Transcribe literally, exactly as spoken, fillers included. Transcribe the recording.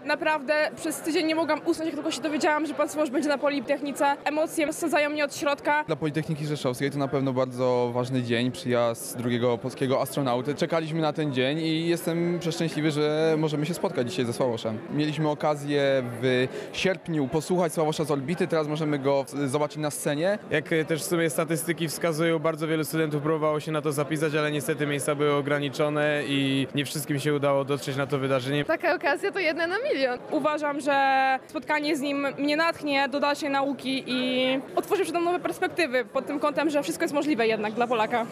Naprawdę przez tydzień nie mogłam usnąć, jak tylko się dowiedziałam, że pan Sobosz będzie na Politechnice. Emocje rozsadzają mnie od środka. Dla Politechniki Rzeszowskiej to na pewno bardzo ważny dzień, przyjazd drugiego polskiego astronauty. Czekaliśmy na ten dzień i jestem przeszczęśliwy, że możemy się spotkać dzisiaj ze Sławoszem. Mieliśmy okazję w sierpniu posłuchać Sławosza z orbity, teraz możemy go zobaczyć na scenie. Jak też w sumie statystyki wskazują, bardzo wielu studentów próbowało się na to zapisać, ale niestety miejsca były ograniczone i nie wszystkim się udało dotrzeć na to wydarzenie. Taka okazja to jedna na milion. Uważam, że spotkanie z nim mnie natchnie do dalszej nauki i otworzy przede mną nowe perspektywy pod tym kątem, że wszystko jest możliwe jednak dla Polaka.